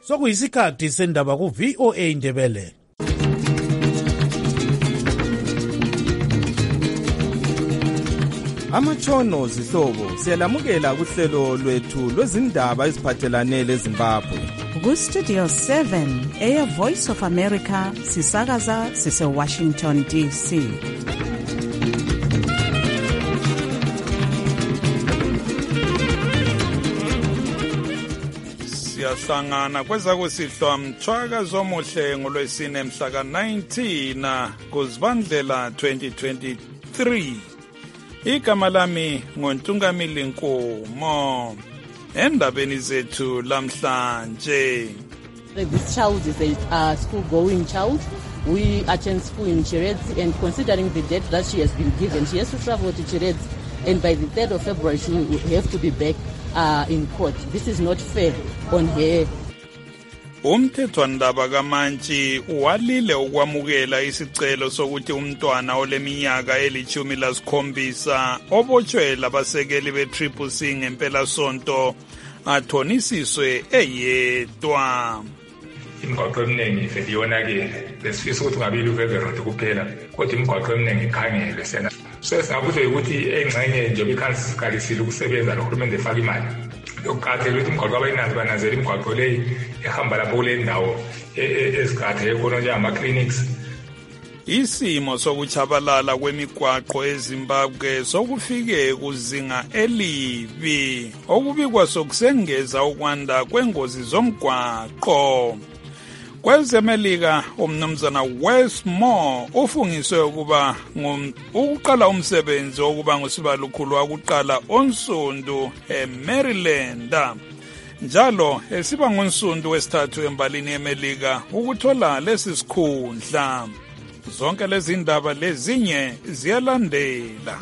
sokuyisikhathi sendaba ku-VOA Indebele. Amatshono zihlobo siyalamukela kuhlelo lwethu lwezindaba eziphathelane leZimbabwe. Ku-Studio 7 Air Voice of America sisakaza sise-Washington DC. Siyahlangana kwezakusihlwa mthwaka zomuhle ngolwesine mhla ka-19 kuZibandlela 2023. Igama lami ngoNtungamili Nkomo. Endabeni zethu lamhlanje. This child is a school-going child. We attend school in Chiredzi, and considering the date that she has been given, she has to travel to Chiredzi, and by the 3rd of February she will have to be back in court. This is not fair on her. Umthethwandaba kaMantshi walile ukwamukela isicelo sokuthi umntwana oleminyaka eli-17 obotshwe labasekeli be-CCC ngempela sonto athonisiswe eyedwa. Imigwaqo eminingi vele iyonakele lesifisa ukuthi ungabili uveverodi kuphela kodwa imigwaqo eminingi ikhangelwe sena sesingakuzwe ukuthi engxenye nje bikhansisalisile ukusebenza nohulumende efaka imali yokuqathela ukuthi imigwaqo abayinazi banazela imigwaqo leyi ehamba lapho kule ndawo eziqathele khona njengama-clinics. Isimo sokuchabalala kwemigwaqo eZimbabwe sokufike kuzinga elibi okubikwa sokusengeza ukwanda kwengozi zomgwaqo. Kwezemelika umnumzana Westmore ufungiswe ukuba ukuqala umsebenzi wokuba ngusibalukhulu wakuqala onsundu eMaryland. Njalo esiba ngonsundu wesithathu embalini yeMelika ukuthola lesi sikhundla. Zonke lezi ndaba lezinye ziyalandela.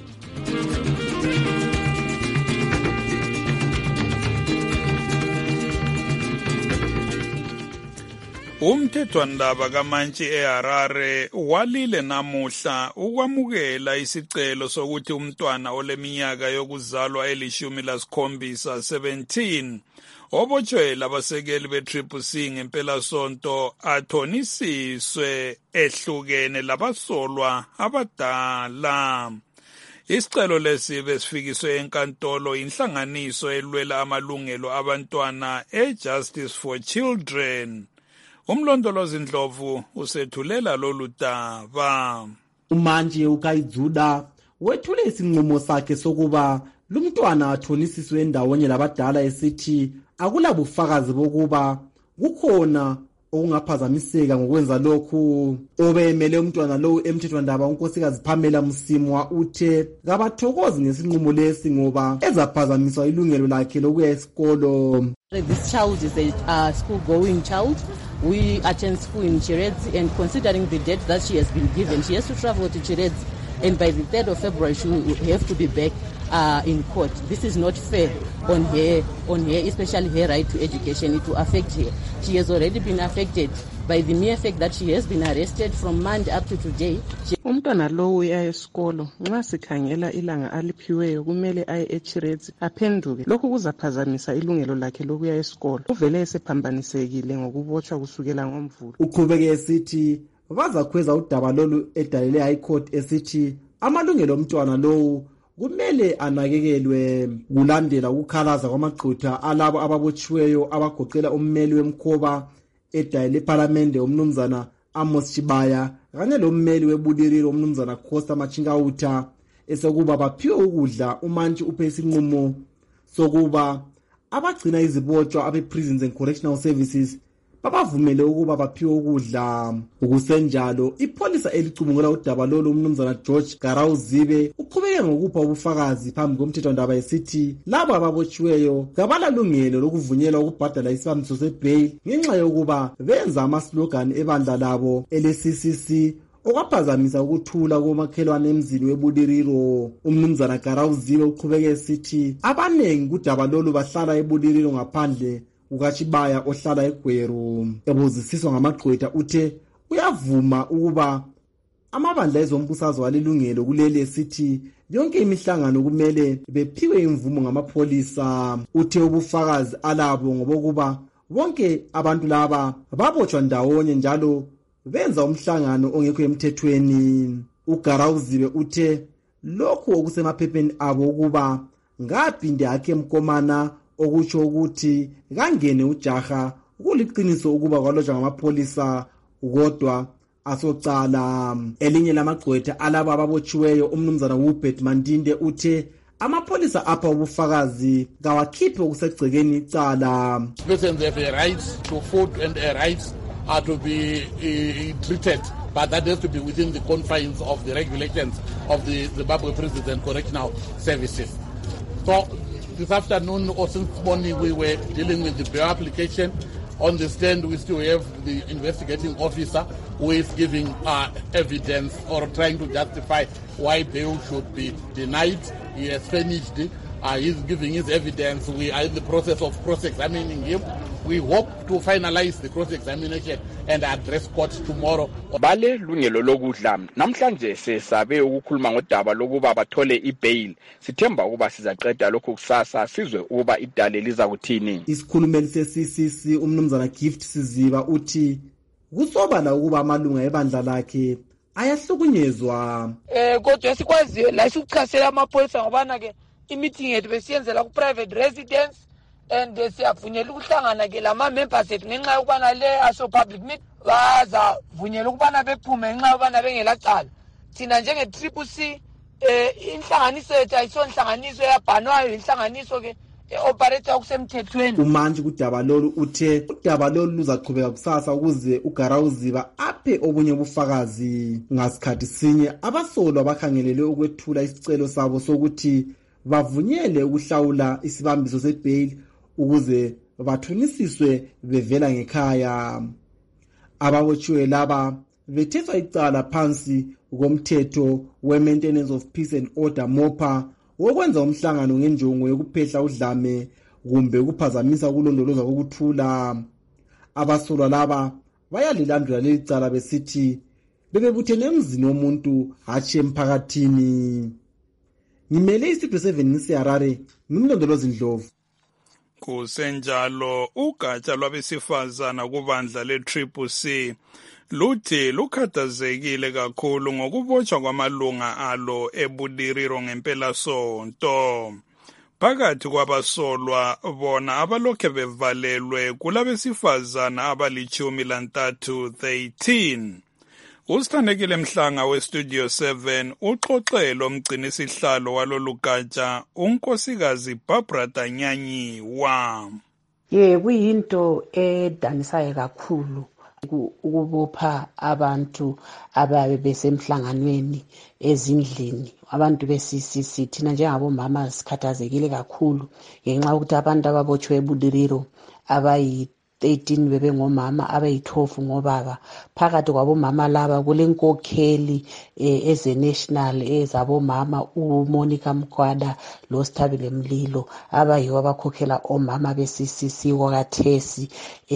Umthethwandaba kaMantshi eHarare walile namuhla ukwamukela isicelo sokuthi umntwana oleminyaka yokuzalwa eli-17 17 obotshwe labasekeli be-CCC ngempela sonto athonisiswe ehlukene labasolwa abadala. Isicelo lesi besifikiswe enkantolo inhlanganiso elwela amalungelo abantwana eJustice for Children. Umlondolozi Ndlovu usethulela lolu daba. uMantshi uKayidzuda wethule isinqumo sakhe sokuba lumntwana athonisiswe endawonye labadala esithi akulabufakazi bokuba kukhona okungaphazamiseka ngokwenza lokhu. Obemele umntwana lowu emthethwandaba unkosikazi Pamela Msimwa uthe kabathokozi ngesinqumo lesi ngoba ezaphazamiswa ilungelo lakhe lokuya esikolo. This child is a school-going child. We attend school in Chiredzi, and considering the date that she has been given, she has to travel to Chiredzi, and by the 3rd of February she will have to be back in court. This is not fair on her, especially her right to education. It will affect her. She has already been affected by the mere fact that she has been arrested from Monday up to today. Umntwana lo uya esikolo nxa sikhangela ilanga aliphiweyo kumele aye eChiredzi aphenduke. Lokhu kuzaphazamisa ilungelo lakhe lokuya esikolo. Uvele esephambanisekile ngokubotshwa kusukela ngoMvulo. Uqhubeke esithi bazakhweza udaba lolu edalele High Court esithi amalungelo omntwana lowu kumele anakekelwe kulandela ukukhalaza kwamagqutha alabo ababotshiweyo abagoqela ummeli wemkhoba edayile eParliament umnumzana Amos Chibaya kanye lommeli webuliriro umnumzana Costa Machingauta esokuba baphiwe ukudla. uMantshi uphe isinqumo sokuba abagcina izibotshwa abe-Prisons and Correctional Services babavumele ukuba baphiwe ukudla. Ukusenjalo ipholisa elicubungula udaba lolu umnumzana George Garawuzibe uqhubeke ngokupha ubufakazi phambi komthethwandaba esithi labo ababotshiweyo kabalalungelo lokuvunyelwa ukubhadala isibambiso sebail ngenxa yokuba benza amaslogan ebandla labo ele-CCC okwaphazamisa ukuthula komakhelwane emzini webuliriro. Umnumzana Garawuzibe uqhubeke esithi abanengi kudaba lolu bahlala ebuliriro ngaphandle kukaChibaya ohlala eGweru. Ebuzisiswa ngamagqwetha uthe uyavuma ukuba amabandla ezombusazwe alilungelo kuleli esithi yonke imihlangano kumele bephiwe imvumo ngamapholisa. Uthe ubufakazi alabo ngobokuba bonke abantu laba babotshwa ndawonye njalo benza umhlangano ongekho emthethweni. uGarawuzibe uthe lokhu okusemaphepheni abo ukuba ngaphinde akhe Mkomana okutsho ukuthi kangene ujaha kuliqiniso ukuba kwalotshwa ngamapholisa kodwa asocala. Elinye lamagqwetha alabo ababotshiweyo umnumzana Hubert Mandinde uthe amapholisa apha ubufakazi kawakhiphe okusegcekeni icala. Persons have a right to food and a right to be treated, but that has to be within the confines of the regulations of the Zimbabwe Prison and Correctional Services. So this afternoon or since morning we were dealing with the bail application. On the stand we still have the investigating officer who is giving evidence or trying to justify why bail should be denied. He has finished. He's giving his evidence. We are in the process of cross-examining him. We hope to finalize the cross-examination and address court tomorrow. Bale lungelo lokudla namhlanje sesabe ukukhuluma ngodaba lokuba bathole ibail. Sithemba ukuba sizaqeda lokho kusasa sizwe ukuba idale liza kuthini. Isikhulumeli se-CCC umnumzana Gift Siziba uthi kusobala ukuba amalunga ebandla lakhe ayahlukunyezwa. Kodwa esikwaziyo la sikuchasela amapholisa ngobana ke i-meeting yethu besiyenzela ku-private residence and siyavunyela ukuhlangana ke lama members ethu ngenxa yokubana le aso public meet bazavunyela ukubana bephume ngenxa yokubana bengelacala. Thina njenge-CCC inhlanganiso yethu ayisonhlanganiso yabhanwayo, inhlanganiso ke operator okusemthethweni. Umanje kudaba lolu uthe udaba lolu luzaqhubeka kusasa ukuze uGarawuziba aphe obunye ubufakazi. Ngasikhathi sinye abasolwa abakhangelele ukwethula isicelo sabo sokuthi bavunyele ukuhlawula isibambiso sebail ukuze bathunisiswe bevela ngekhaya. Ababotshiwe laba bethethwa icala phansi komthetho we-Maintenance of Peace and Order MOPA wokwenza umhlangano ngenjongo yokuphehla udlame kumbe ukuphazamisa ukulondoloza kokuthula. Abasolwa laba bayalilandula leli cala besithi bebebuthene emzini womuntu hatshi emphakathini. Ngimele istudio 7 ngiseHarare, ngimlondolozi Ndlovu. Kusenjalo ugatsha lwabesifazana kubandla le-CCC luthi lukhathazekile kakhulu ngokubotshwa kwamalunga alo eBudiriro ngempelasonto. Phakathi kwabasolwa bona abalokhe bevalelwe kulabesifazana abali-13 13. Usithandekile Mhlanga weStudio 7 uxoxelo umgcinisihlalo walolugatsha unkosikazi Barbara Danyanyiwa. Kuyinto edanisayo kakhulu ukubopha abantu ababe besemhlanganweni ezindlini. Abantu be-CCC thina njengabomama sikhathazekile kakhulu ngenxa yokuthi abantu ababotshwe eBudiriro abayi-13 bebengomama, abayi-12 ngobaba. Phakathi kwabomama laba kulenkokheli eze-national ezabomama uMonica Mkwada loSithabile Mlilo abayiwo abakhokhela omama be-CCC kwakathesi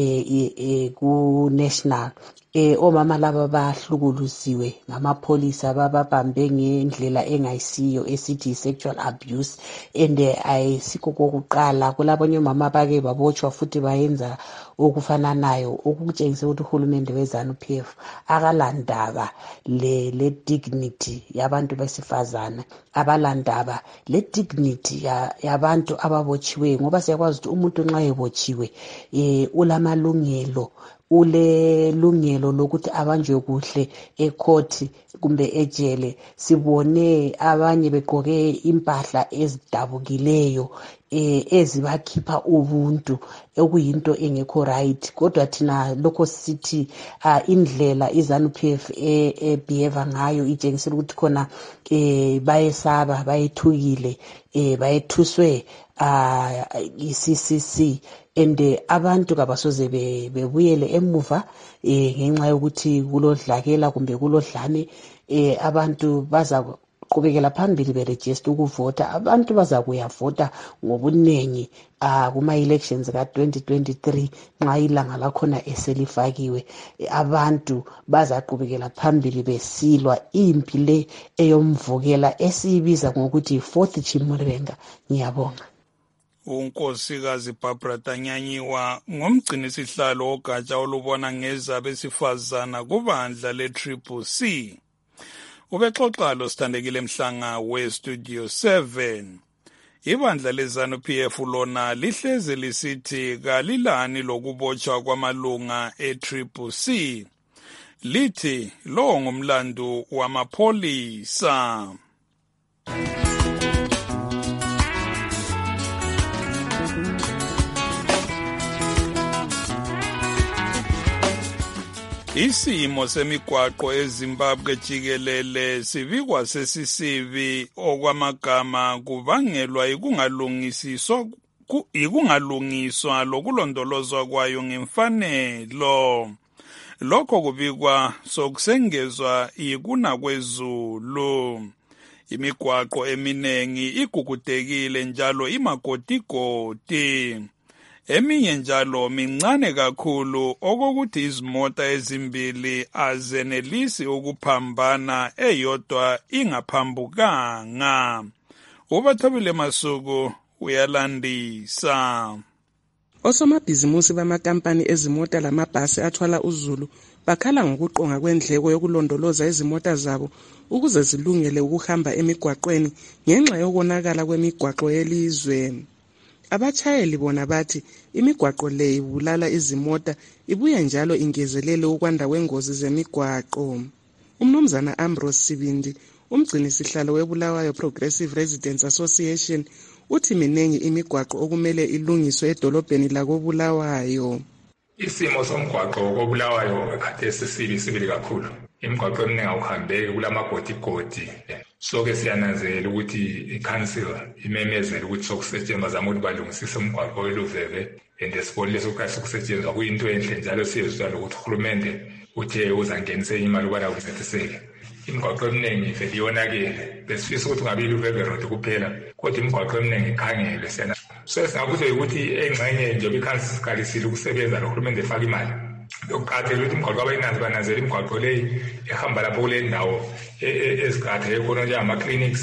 ku-national. Omama laba bahlukuluziwe ngamapholisa bababambe ngendlela engayisiyo esithi sexual abuse and ayisikho kokuqala. Kulabanye omama bake babotshwa futhi bayenza okufananayo okutshengisa ukuthi uhulumende weZANU-PF akalandaba le dignity yabantu besifazana, abalandaba le dignity yabantu ababotshiweyo, ngoba siyakwazi ukuthi umuntu nxa ebotshiwe ulamalungelo, ulelungelo lokuthi abanjwe kuhle ekhoti kumbe ejele. Sibone abanye begqoke impahla ezidabukileyo ezibakhipha ubuntu okuyinto engekho right. Kodwa thina lokho sithi indlela iZANU-PF behave ngayo itshengisela ukuthi khona bayesaba, bayethukile, bayethuswe i-CCC and abantu kabasoze bebuyele emuva ngenxa yokuthi kulodlakela kumbe kulodlame. Abantu baza qhubekela phambili beregister ukuvota. Abantu baza kuyavota ngobuningi kuma-elections ka-2023 nxa ilanga lakhona eselifakiwe. Abantu bazaqhubekela phambili besilwa impi le eyomvukela esiyibiza ngokuthi 4th Chimurenga. Ngiyabonga. unkosikazi Barbara Tanyanyiwa ngomgcini sihlalo ogatsha olubona ngezabesifazana kubandla le-CCC. Ubexoxa lo Sithandekile Mhlanga we-Studio 7. Ibandla leZANU-PF lona lihleze lisithi kalilani lokubotshwa kwamalunga e-CCC. Lithi lo ngumlando wamapholisa. Isimo semigwaqo eZimbabwe jikelele sibikwa sesisibi okwamagama kubangelwa ikungalungiswa lokulondolozwa kwayo ngemfanelo. Lokho kubikwa sokusengezwa ikuna kwezulu. Imigwaqo eminengi igugudekile njalo imagodigodi. Eminye njalo mincane kakhulu okokuthi izimota ezimbili azenelisi ukuphambana eyodwa ingaphambukanga. Ubathobile Masuku uyalandisa. Osomabhizimusi bamakampani ezimota lamabhasi athwala uzulu bakhala ngokuqonga kwendleko yokulondoloza izimota zabo ukuze zilungele ukuhamba emigwaqweni ngenxa yokonakala kwemigwaqo yelizwe. Abatshayeli bona bathi imigwaqo le ibulala izimota ibuye njalo ingezelele ukwanda kwengozi zemigwaqo. Umnumzana Ambrose Sibindi, umgcini sihlalo weBulawayo Progressive Residents Association, uthi minengi imigwaqo okumele ilungiswe edolobheni lakoBulawayo. Isimo somgwaqo koBulawayo khathesi sibili kakhulu. Imigwaqo eminingi awuhambeki kulamagodigodi. Soke siyananzela ukuthi i-council imemezela ukuthi sokusetshenziswa bazama ukuthi balungisise umgwaqo weLuveve and sibone leso kahle ukusetshenziswa kuyinto enhle njalo siyezwa ukuthi uhulumende uthe uzangenisa imali ukubana kusethiseke. Imigwaqo eminingi vele iyonakele besifisa ukuthi ngabe iLuveve Road kuphela kodwa imigwaqo eminingi ikhangelwe siyana. So singakuthi ukuthi engxenye nje i-council sikalisile ukusebenza nohulumende efaka imali. Lokuqathela ukuthi imigwaqo abayinazi bananzela imigwaqo leyi ehamba lapho kule ndawo eziqathele khona njengama-clinics.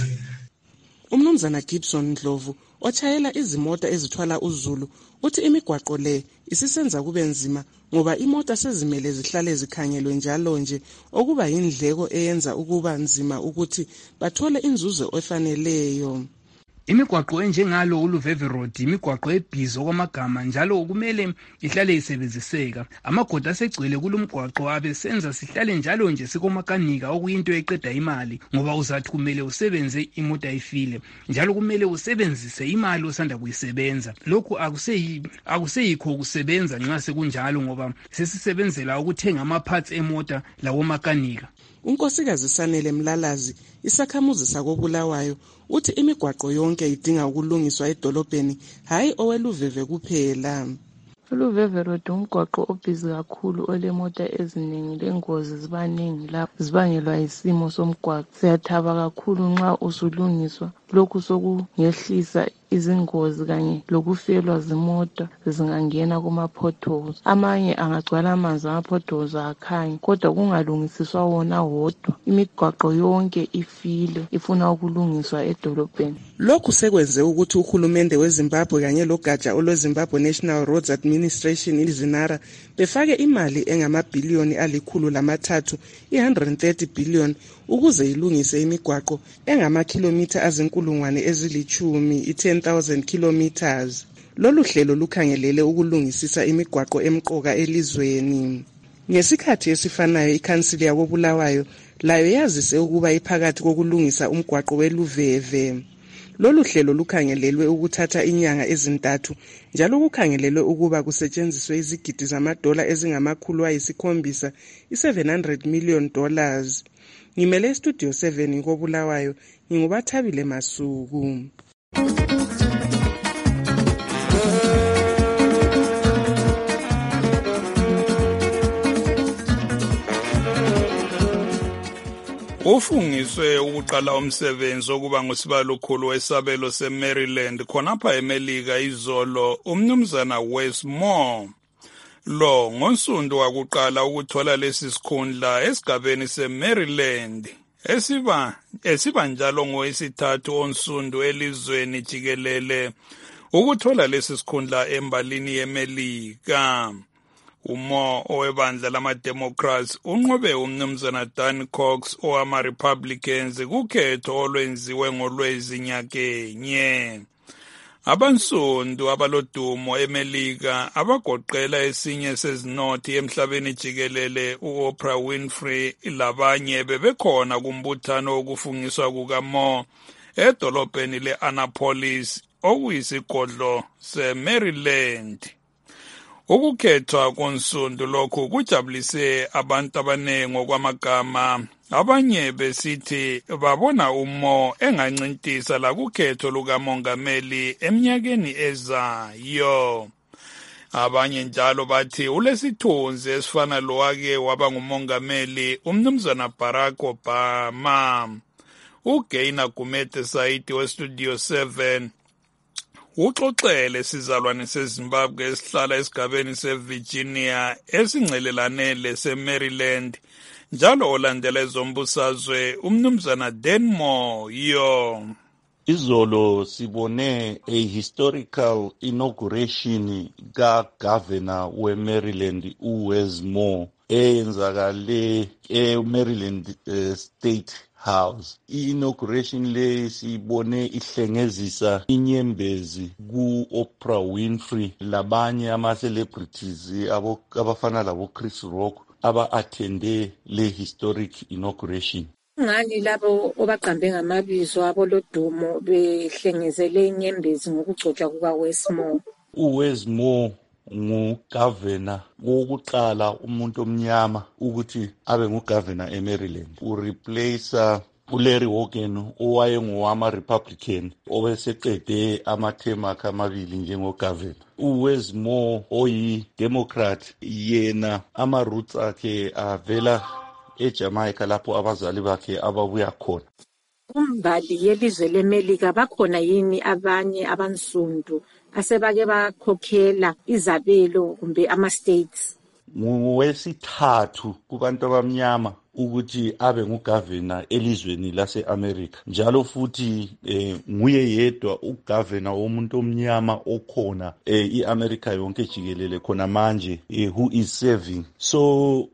Umnumzana Gibson Ndlovu otshayela izimota ezithwala uzulu uthi imigwaqo le isisenza kube nzima ngoba imota sezimele zihlale zikhangelwe njalo nje okuba yindleko eyenza ukuba nzima ukuthi bathole inzuzo efaneleyo. Imigwaqo enjengalo uLuveve Road imigwaqo ebhizi okwamagama njalo kumele ihlale isebenziseka. Amagodi asegcwele kulomgwaqo abesenza sihlale njalo nje sikomakanika okuyinto eqeda imali ngoba uzathi kumele usebenze imota ifile njalo kumele usebenzise imali osanda kuyisebenza. Lokhu akuseyikho ukusebenza nxa sekunjalo ngoba sesisebenzela ukuthenga ama-parts emota lawo makanika. Unkosikazi Sanele Mlalazi, isakhamuzi sakoBulawayo, uthi imigwaqo yonke idinga ukulungiswa edolobheni hayi oweLuveve kuphela. uLuveve Road umgwaqo obhizi kakhulu olemota eziningi lengozi zibaningi lapho zibangelwa isimo somgwaqo. Siyathaba kakhulu nxa usulungiswa, lokhu sokungehlisa izingozi kanye lokufelwa zimota zingangena kuma-potholes. Amanye angagcwala amanzi ama-potholes akhanyi kodwa kungalungisiswa wona wodwa. Imigwaqo yonke ifile ifuna ukulungiswa edolobheni. Lokhu sekwenze ukuthi uhulumende weZimbabwe kanye logatsha olweZimbabwe National Roads Administration iZinara befake imali engamabhiliyoni ali-130 130 billion ukuze ilungise imigwaqo engamakhilomitha azinkulungwane ezilithumi 10,000 kilometers. Lolu hlelo lukhangelele ukulungisisa imigwaqo emqoka elizweni. Ngesikhathi esifanayo ikhansili yakoBulawayo layo yazise ukuba iphakathi kokulungisa umgwaqo weLuveve. Lolu hlelo lukhangelelwe ukuthatha inyanga ezintathu njalo kukhangelelwe ukuba kusetshenziswe izigidi zamadola ezingama-700 $700 million. Ngimele Studio 7 koBulawayo, ngingubathabile Masuku. Ufungiswe ukuqala umsebenzi okuba ngusibalokhulu wesabelo seMaryland khonapha eMelika izolo umnumzana Wes Moore. Lo ngonsundu wakuqala ukuthola lesi sikhundla esigabeni seMaryland esiba njalo ngowesithathu onsundu elizweni jikelele ukuthola lesi sikhundla embalini yeMelika. Umo owebandla lama-Democrats unqobe umnumzana Dan Cox owama-Republicans kukhetho olwenziwe ngoLwezi nyakenye. Abansundu abalodumo eMelika abagoqela esinye sezinothi emhlabeni jikelele u-Oprah Winfrey labanye bebekhona kumbuthano wokufungiswa kukaMo edolobheni le-Annapolis okuyisigodlo seMaryland. Ukukhethwa konsundu lokhu kujabulise abantu abaningi ngokwamagama, abanye besithi babona uMo engancintisa la kukhetho lukamongameli eminyakeni ezayo. Abanye njalo bathi ulesithunzi esifana lowake waba ngumongameli umnumzana Barack Obama. uGaina Gumede Saidi weStudio 7 uxoxele sizalwane seZimbabwe esihlala esigabeni seVirginia esingcelelanele seMaryland njalo olandela ezombusazwe umnumzana Denmore yo. Izolo sibone a historical inauguration ka-governor weMaryland uWes Moore eyenzakale eMaryland State House. I-inauguration le sibone ihlengezisa inyembezi ku-Oprah Winfrey labanye ama-celebrities abafana labo Chris Rock aba-attende le historic inauguration. Ngani labo obaqambe ngamabizo abolodumo behlengezele inyembezi ngokugcotshwa kukaWes Moore? uWes Moore ngugavana wokuqala umuntu omnyama ukuthi abe ngugavana eMaryland. Ureplace uLarry Hogan owayengowama-Republican obeseqede amathemu akhe amabili njengogavana. uWes Moore oyi-Democrat yena ama-roots akhe avela eJamaica lapho abazali bakhe ababuya khona. Kumbali yelizwe leMelika bakhona yini abanye abansundu asebake bakhokhela izabelo kumbe ama-states? Ngowesithathu kubantu abamnyama ukuthi abe ngugavana elizweni lase-America, njalo futhi nguye yedwa ugavana womuntu omnyama okhona i-America yonke jikelele khona manje who is serving. So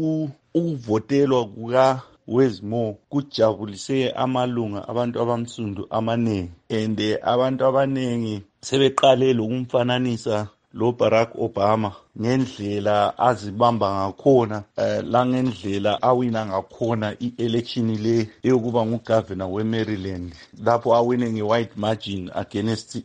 ukuvotelwa kukaWes Moore kujabulise amalunga abantu abamsundu amanengi, and abantu abanengi sebeqale lokumfananisa lo Barack Obama ngendlela azibamba ngakhona langendlela awina ngakhona i-election le eyokuba ngugavana weMaryland lapho awine nge-white margin against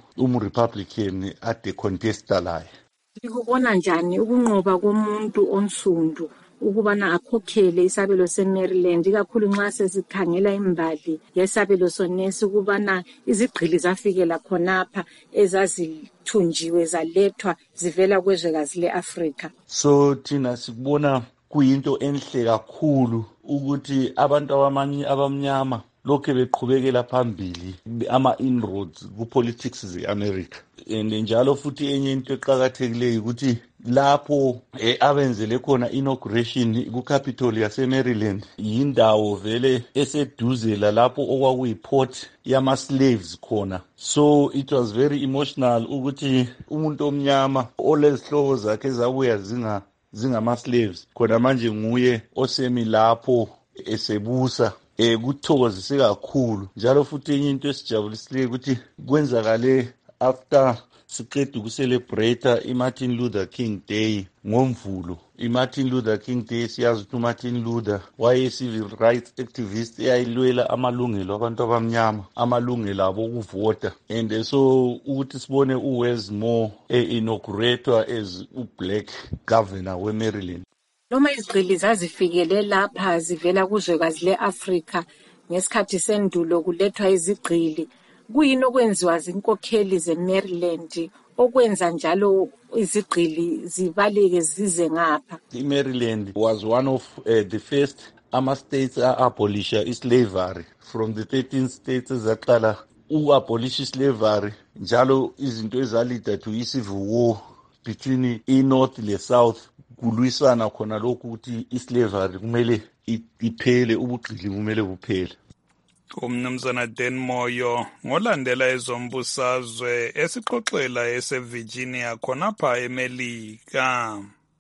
Republican ade contesta laye. Likubona njani ukunqoba komuntu onsundu ukubana akhokhele isabelo seMaryland, ikakhulu nxa sesikhangela imbali yesabelo sonesi ukubana izigqili zafikela khonapha ezazithunjiwe zalethwa zivela kwezwekazi le-Afrika? So thina sikubona kuyinto enhle kakhulu ukuthi abantu abamnyama lokho beqhubekela phambili ama-inroads ku-politics ze-America. And njalo futhi enye into eqakathekileyo ukuthi lapho abenzele khona inauguration ku-Capitol yase-Maryland yindawo vele eseduze lapho okwakuyi-port yama-slaves khona. So it was very emotional ukuthi umuntu omnyama olezihlobo zakhe ezabuya zingama-slaves khona manje nguye osemi lapho esebusa. Kuthokozise kakhulu, njalo futhi enye into esijabulisileyo ukuthi kwenzakale after siqeda ukucelebrate iMartin Luther King Day ngoMvulo. iMartin Luther King Day siyazi ukuthi uMartin Luther waye-civil rights activist eyayilwela amalungelo abantu abamnyama, amalungelo abo okuvota. And so ukuthi sibone uWes Moore inaugurator as u-black governor weMaryland. Noma izigqili zazifikele lapha zivela kuzwekazi le-Afrika ngesikhathi sendulo kulethwa izigqili, kuyini okwenziwa zinkokheli zeMaryland okwenza njalo izigqili zibaleke zize ngapha? iMaryland was one of the first ama-states a-abolisha islavery from the 13 states ezaqala u-abolisha islavery, njalo izinto ezalida to i-civil war between i-north le-south kulwisana khona lokhu ukuthi islavery kumele iphele, ubugqili kumele buphele. Umnumzana Dan Moyo ngolandela ezombusazwe esixoxela eseVirginia khonapha eMelika.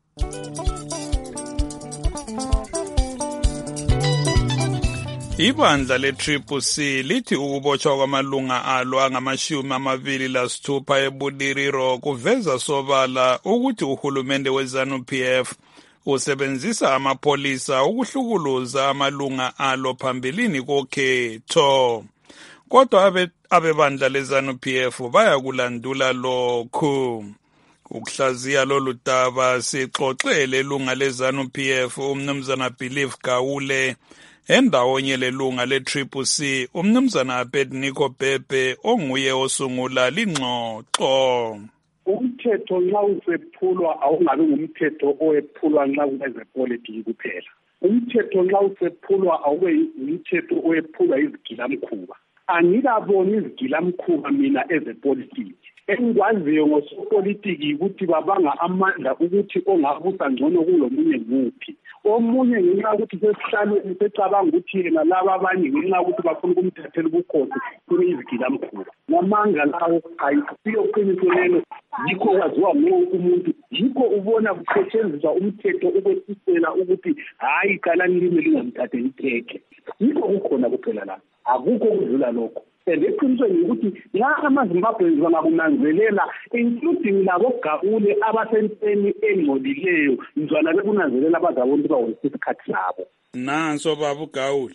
Ibandla le-CCC lithi ukubotshwa kwamalunga alo angama-26 eBuliriro kuveza sobala ukuthi uhulumende we-ZANU-PF usebenzisa amapolisa ukuhlukuluza amalunga alo phambilini kokhetho. Kodwa abebandla le-ZANU-PF bayakulandula lokhu. Ukuhlaziya lolu daba sixoxele ilunga le-ZANU-PF umnumzana Believe Gawule endawonye lelunga le-CCC umnumzana Abednego Bhebhe onguye osungula lingxoxo. Umthetho nxa usephulwa awungabi ngumthetho owephulwa nxa kunezepolitiki kuphela. Umthetho nxa usephulwa awube umthetho owephulwa izigilamkhuba. Angikaboni izigilamkhuba mina ezepolitiki. Engikwaziyo ngosopolitiki ukuthi babanga amandla ukuthi ongabusa ngcono kulomunye nguphi. Omunye ngenxa ukuthi sesihlalweni secabanga ukuthi yena laba abanye ngenxa ukuthi bafuna ukumthathela ubukhosi kube izigilamkhuba. Ngamanga lawo ayisiyo qiniso lelo, yikho kwaziwa wonke umuntu, yikho ubona kusetshenziswa umthetho ukwesisela ukuthi hayi qalani lime lingamthatheli ikhekhe. Yikho kukhona kuphela la, akukho kudlula lokho. Eqinisweni ukuthi la amaZimbabweans bangakunanzelela including labo Gawule abasenteni engcolileyo njalo bekunanzelela abazabona ukuthi bawonisa isikhathi sabo. Nanso baba uGawule.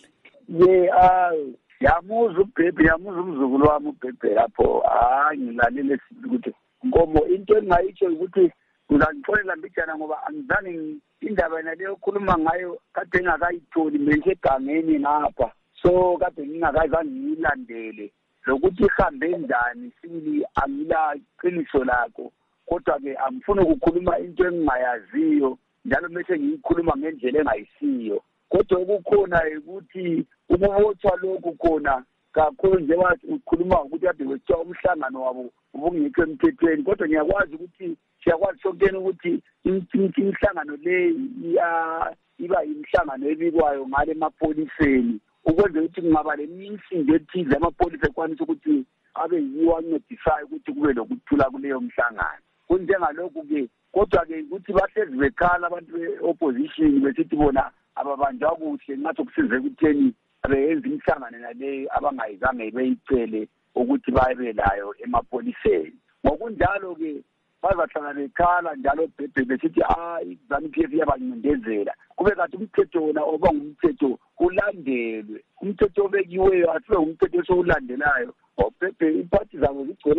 Yamuza uBhebhe, yamuza umzukulu wami uBhebhe lapho. Ngilalele ukuthi ngomo into engayitsho ukuthi ngizangixolela mbijana ngoba angizange indaba yena leyo khuluma ngayo kade engakayitholi manje egangeni ngapha. So kade ngingakazange ngiyilandele lokuthi ihambe njani sibili angila qiniso lakho, kodwa ke angifuni ukukhuluma into engingayaziyo njalo mase ngiyikhuluma ngendlela engayisiyo. Kodwa ukukhona ukuthi ukubotshwa lokhu khona kakhulu njengoba ukhuluma ukuthi kade wethiwa umhlangano wabo ubungekho emthethweni, kodwa ngiyakwazi ukuthi siyakwazi sonkeni ukuthi imihlangano le iba imihlangano ebikwayo ngale emapoliseni ukwenza ukuthi kungaba lemisindo ethize amapolisa ekwanisa ukuthi abe yiwo ancedisayo ukuthi kube lokuthula kuleyo mhlangano. Kunjengalokhu-ke kodwa-ke ukuthi bahlezi bekhala abantu be-opposition besithi bona ababanjwa kuhle ngathi okusize ekutheni beyenza imihlangano naleyo abangayizange beyicele ukuthi babe layo emapoliseni. Ngokunjalo-ke bazahlala bekhala njalo Bhebhe besithi i-ZANU-PF iyabancindezela. Kube kanti umthetho wona oba ngumthetho ulandelwe. Umthetho obekiweyo asibe umthetho esowulandelayo. Bhebhe iphathi zabo zigcwele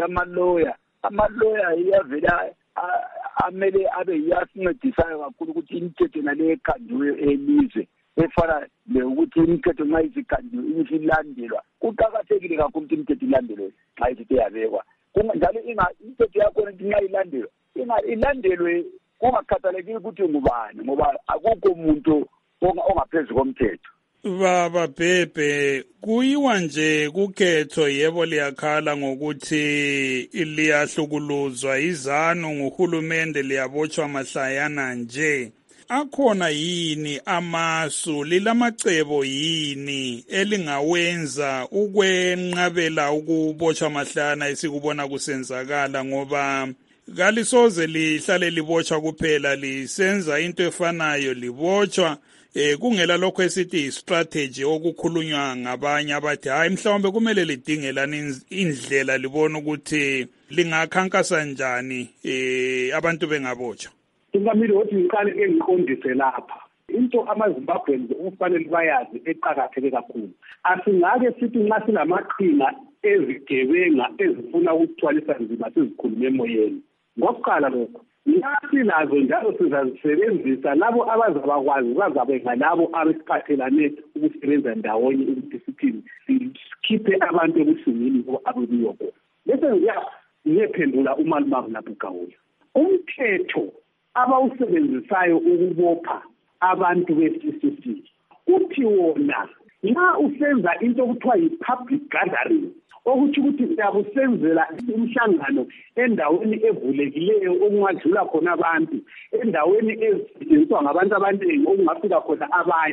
amaloya iyavela amele abe yasincedisayo kakhulu ukuthi imithetho nale ekhandiweyo elizwe efana ukuthi imithetho nxa isikhandiwe isilandelwa. Kuqakathekile kakhulu ukuthi imithetho ilandelwe nxa isithi yabekwa. Njalo imithetho yakhona ukuthi nxa ilandelwa ilandelwe kungakhathalekile ukuthi ngubani, ngoba akukho umuntu ongaphezu komthetho. Baba Bhebhe, kuyiwa nje kukhetho yebo liyakhala ngokuthi liyahlukuluzwa izanu nguhulumende liyabotshwa mahlayana nje. Akhona yini amasu lilamacebo yini elingawenza ukwenqabela ukubotshwa mahlayana esikubona kusenzakala, ngoba kalisoze lihlale libotshwa kuphela lisenza into efanayo libotshwa kungela lokho esithi i-strategy okukhulunywa ngabanye abathi hayi mhlawumbe kumele lidingelani indlela libona ukuthi lingakhankasa njani abantu bengabotshwa. Ingamile ukuthi ngiqale ngiqondise lapha into amaZimbabweans ukufanele bayazi eqakatheke kakhulu. Asingake sithi nxa silamaqhinga ezigebenga ezifuna ukuthwalisa nzima sizikhulume emoyeni. Ngokuqala lokho nasi lazo njalo sizazisebenzisa labo abazabakwazi bazabe ngalabo abesiphathelane ukusebenza ndawonye ukuthi siphini sikhiphe abantu ebuhlungini abebiyo khona. Bese ngiyephendula uMalumavu naBugawule. Umthetho abawusebenzisayo ukubopha abantu be-CCC uthi wona nxa usenza into okuthiwa yi-public gathering, okuthi uyabusenzela umhlangano endaweni evulekileyo okungadlula khona abantu, endaweni ezisetshenziswa ngabantu abaningi okungafika khona abanye,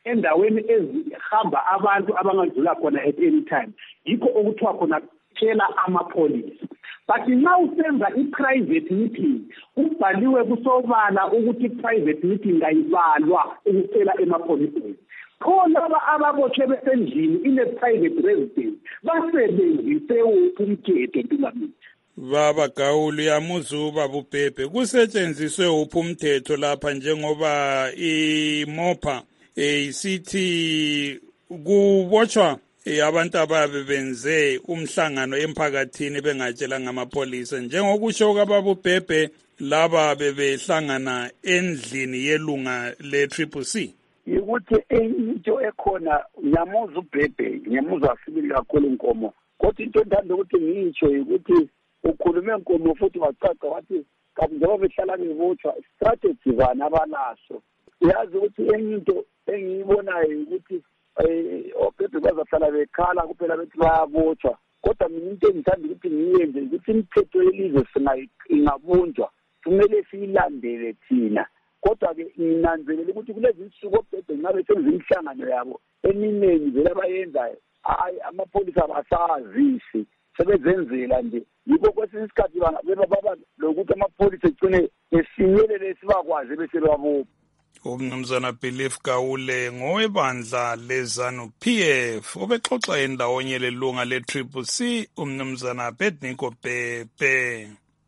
endaweni ezihamba abantu abangadlula khona at any time. Yikho okuthiwa khona tshela amapholisa. But nxa usenza i-private meeting kubhaliwe kusobala ukuthi i-private meeting ayibalwa ukutshela emapholiseni. Khona ababotshwe besendlini in a private residence basebenzise umthetho ntulamini. Baba Gawulu yamuzuba bubhebhe kusetshenziswe uphi umthetho lapha njengoba iMopa isithi kubotshwa abantu ababe benze umhlangano emphakathini bengatshelanga amapolisa njengokusho kwababubhebhe laba bebehlangana endlini yelunga le-CCC. Ukuthi into ekhona nyamuza ubhebhe nyamuza asibili kakhulu Nkomo kodwa into endanda ukuthi ngitsho ukuthi ukhulume Nkomo futhi wacaca wathi kanti njengoba behlala bebotshwa strategy bani abalaso yazi ukuthi enye into engiyibonayo ukuthi obhebhe bazahlala bekhala kuphela bethi bayabotshwa kodwa mina into engithanda ukuthi ngiyenze ukuthi imithetho yelizwe ingabunjwa kumele siyilandele thina. Kodwa-ke nginanzelela ukuthi kulezi nsuku obhebhe ngabe senza imihlangano yabo eminengi vele abayenzayo amapholisa abasazisi sebezenzela nje yikho kwesinye isikhathi baba lokuthi amapholisa egcine esinyelele sibakwazi bese babopha. Umnumzana Belief Gawule ngowebandla leZANU-PF obexoxa endawonye lelunga le-CCC umnumzana Abednego Bhebhe.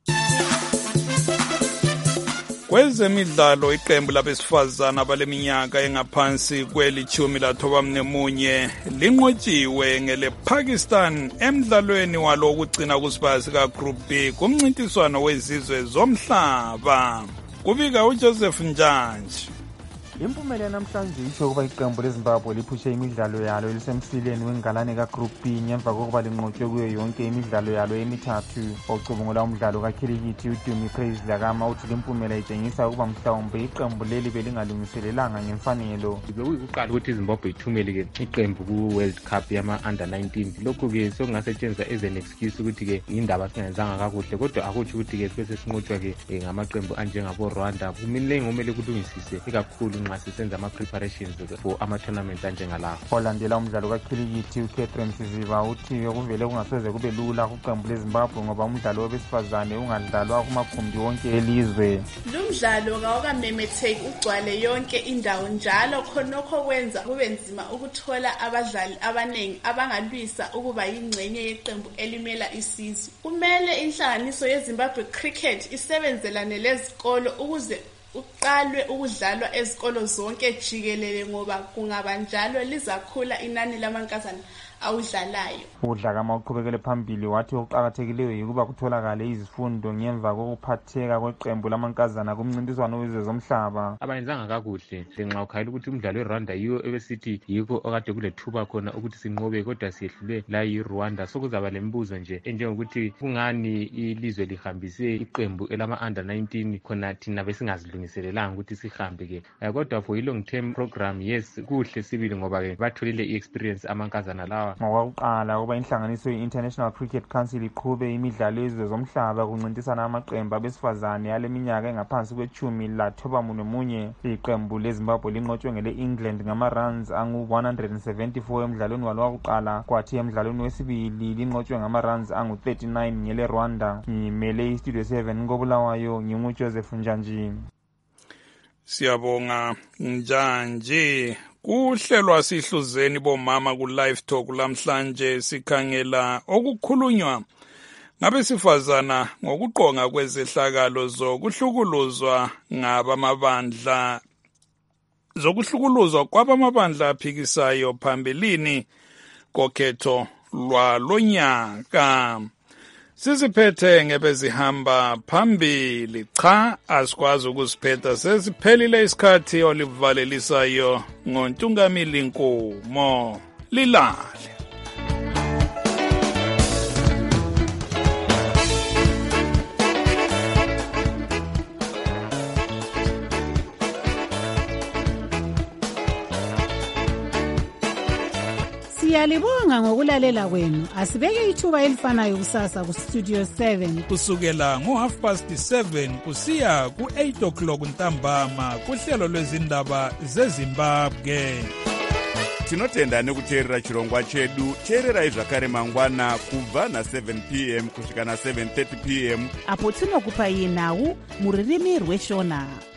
Kwezemidlalo iqembu labesifazana abaleminyaka engaphansi kweli-11 linqotshiwe ngele-Pakistan emdlalweni walo wokugcina kusibaya sika-Group B kumncintiswano wezizwe zomhlaba. Kubika uJoseph Njanji. Impumelelo namhlanje isho ukuba iqembu leZimbabwe liphushe imidlalo yalo elisemsileni wengalane kaGroup B ngemva kokuba linqotshwe kuyo yonke imidlalo yalo emithathu. Ocubungula umdlalo kakhilikithi uDumi Praise Lakama uthi limpumela itshengisa ukuba mhlawumbe iqembu leli belingalungiselelanga ngemfanelo. Bekuyiqala ukuthi iZimbabwe ithumele iqembu ku-World Cup yama-Under 19. Lokhu-ke sokungasetshenziswa as an excuse ukuthi-ke indaba singenzanga kakuhle kodwa akutsho ukuthi-ke bese sinqotshwa-ke ngamaqembu anjengabo-Rwanda. Kumele kulungisise ikakhulu nxa sisenza ama-preparations for ama-tournaments anjengalawo. Olandela umdlalo kakhilikithi uCatherine Siziba uthi kuvele kungasoze kube lula kuqembu leZimbabwe ngoba umdlalo wabesifazane ungadlalwa kumagumbi wonke elizwe. Lo mdlalo kawukamemetheki ugcwale yonke indawo njalo khonokho kwenza kube nzima ukuthola abadlali abaningi abangalwisa ukuba yingxenye yeqembu elimela isizwe. Kumele inhlanganiso yeZimbabwe Cricket isebenzelane lezikolo ukuze uqalwe ukudlalwa ezikolo zonke jikelele ngoba kungaba njalo lizakhula inani lamankazana awudlalayo. UDlakama uqhubekele phambili wathi okuqakathekileyo yikuba kutholakale izifundo ngemva kokuphatheka kweqembu lamankazana kumncintiswano wezizwe zomhlaba. Abayenzanga kakuhle ngenxa ukhayela ukuthi umdlalo weRwanda yiwo ebesithi yikho okade kulethuba khona ukuthi sinqobe kodwa siyehlule la yiRwanda. Sokuzaba lembuzo nje enjengokuthi kungani ilizwe lihambise iqembu elama-Under 19 khona thina besingazilungiselelanga ukuthi sihambe-ke. Kodwa for i-long term program yes kuhle sibili ngoba-ke batholile i-experience amankazana lawa. Ngokwakuqala ukuba inhlanganiso ye-International Cricket Council iqhube imidlalo yezizwe zomhlaba kuncintisana amaqembu abesifazane yale minyaka engaphansi kwe-11. Iqembu leZimbabwe linqotshwe ngele-England ngama-runs angu-174 emdlalweni walo wakuqala kwathi emdlalweni wesibili linqotshwe ngama-runs angu-39 ngele-Rwanda. Ngimele iStudio 7 ngobulawayo nginguJoseph Njanji. Siyabonga Njanji. Kuhlelwa sihluzeni bomama ku Live Talk lamhlanje sikhangela okukhulunywa ngabesifazana ngokuqonga kwezehlakalo zokuhlukuluzwa kwabamabandla aphikisayo phambilini kokhetho lwalonyaka. Siziphethe ngebezihamba phambili cha asikwazi ukusiphetha sesiphelile isikhathi olivalelisayo ngoNtungamili Nkomo lilale. Siyalibonga ngokulalela kwenu. Asibeke ithuba elifanayo kusasa ku Studio 7 kusukela ngo7:30 kusiya ku8:00 ntambama kuhlelo lwezindaba zeZimbabwe. Tinotenda nekuteerera chirongwa chedu. Teererai zvakare mangwana kubva na7 p.m. kusvika na7:30 p.m. apo tinokupai nhau muririmi rweshona.